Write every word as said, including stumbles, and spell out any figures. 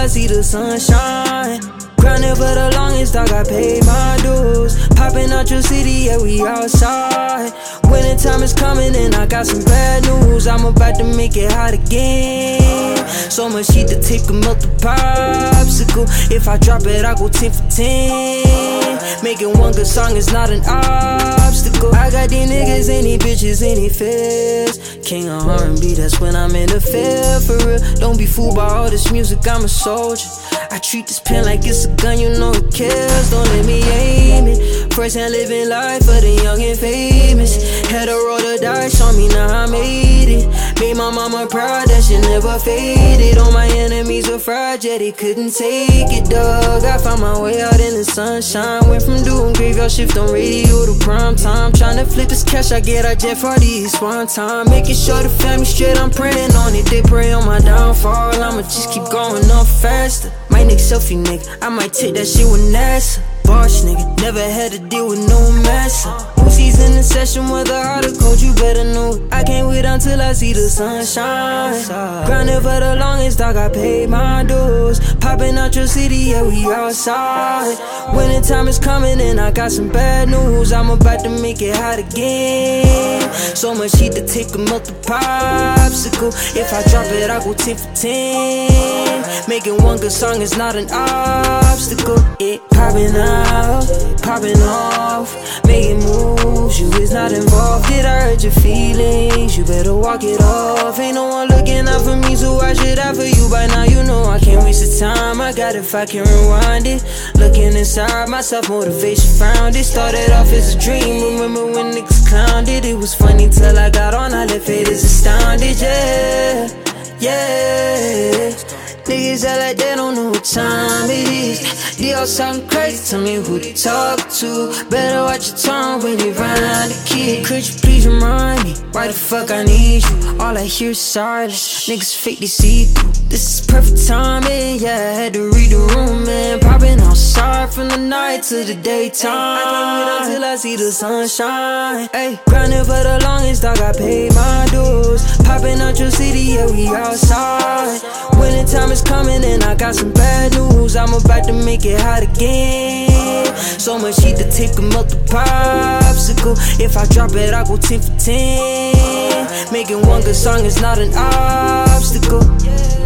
I see the sunshine. Grinding for the longest, dog, I paid my dues. Popping out your city, yeah, we outside. Winter time is coming and I got some bad news. I'm about to make it hot again. So much heat to take a melt the popsicle. If I drop it, I go ten for ten. Making one good song is not an obstacle. I got these niggas and these bitches and these feds. King of R and B, that's when I'm in the field for real. Don't be fooled by all this music, I'm a soldier. I treat this pen like it's a gun, you know it kills. Don't let me aim it. First hand living life for the young and famous. Had to roll the dice on me, now I made it. Made my mama proud, that shit never faded. All my enemies were fried, yeah, they couldn't take it, dog. I found my way out in the sunshine. Went from doing graveyard shift on radio to prime time. Tryna flip this cash, I get out jet for these one time. Making sure the family straight, I'm praying on it. They pray on my downfall, I'ma just keep going up faster. My nigga selfie nigga, I might take that shit with NASA. Boss nigga, never had to deal with no mess. Pussy's in the session with a heart of cold, you better know. I can't wait until I see the sunshine. Grinding for the longest, dog, I paid my dues. Popping out your city, yeah, we outside. Winter time is coming and I got some bad news. I'm about to make it hot again. So much heat to take a melt the popsicle. If I drop it, I go ten for ten. Making one good song is not an obstacle. It popping out, popping off, making moves. You is not involved. Did I hurt your feelings? You better walk it off. Ain't no one looking out for me, so why should I for you? By now you know I can't waste the time. I got it if I can rewind it. Looking inside myself, motivation found it. Started off as a dream. Remember when niggas clowned it? It was funny till I got on. I left it as astounded. Yeah, yeah. Niggas act like they don't know what time it is. They all sound crazy, tell me who to talk to. Better watch your tongue when you run the kid. Could you please remind me why the fuck I need you? All I hear is silence, niggas fake they see through. This is perfect timing, yeah, I had to read the room, man. Popping outside from the night to the daytime. I can't wait until I see the sunshine. Ay, grinding for the longest, dog, I paid my dues. Popping out your city, yeah, we outside. Winter time is coming and I got some bad news. I'm about to make it hot again. So much heat to take a melt the popsicle. If I drop it, I go ten for ten. Making one good song is not an obstacle.